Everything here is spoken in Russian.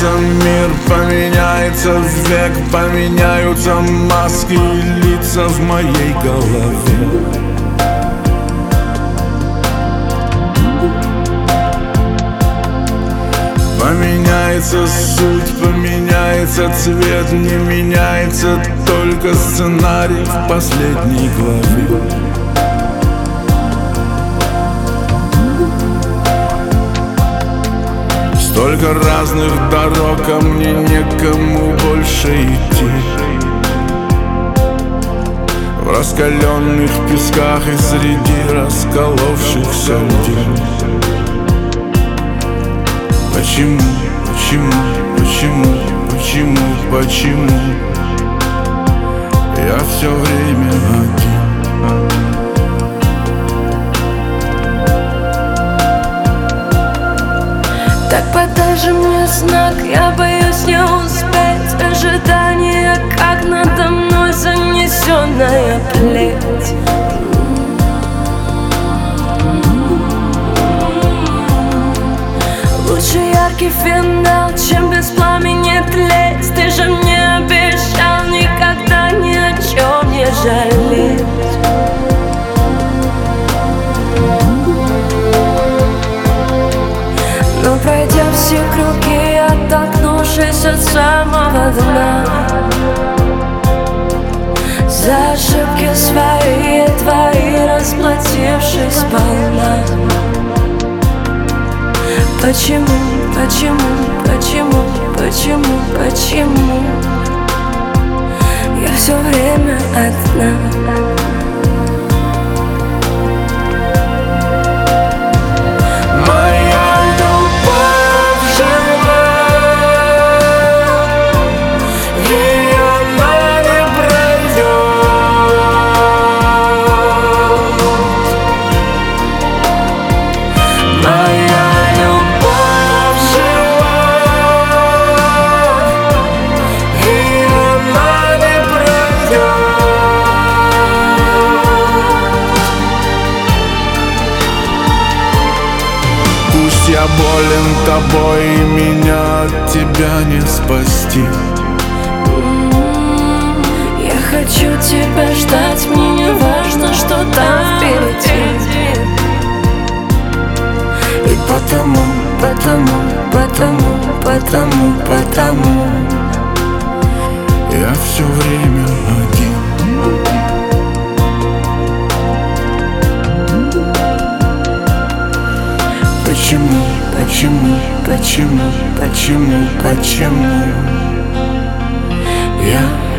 Поменяется мир, поменяется век, поменяются маски и лица в моей голове. Поменяется суть, поменяется цвет, не меняется только сценарий в последней главе. Столько разных дорог, а мне некому больше идти. В раскаленных песках и среди расколовшихся людей. Почему, почему, почему, почему, почему я все время один? Так подай же мне знак, я боюсь не успеть. Ожидание, как надо мной занесенная плеть. Лучше яркий финал, чем без пламени тлеть. Ты же мне обещал никогда ни о чем не жалеть. Но пройдя все круги, оттолкнувшись от самого дна, за ошибки свои и твои расплатившись сполна. Почему, почему, почему, почему, почему я все время одна? Я болен тобой, и меня от тебя не спасти. Я хочу тебя ждать, мне не важно, что там впереди. И потому, я все время один. Почему, почему, почему, почему, почему я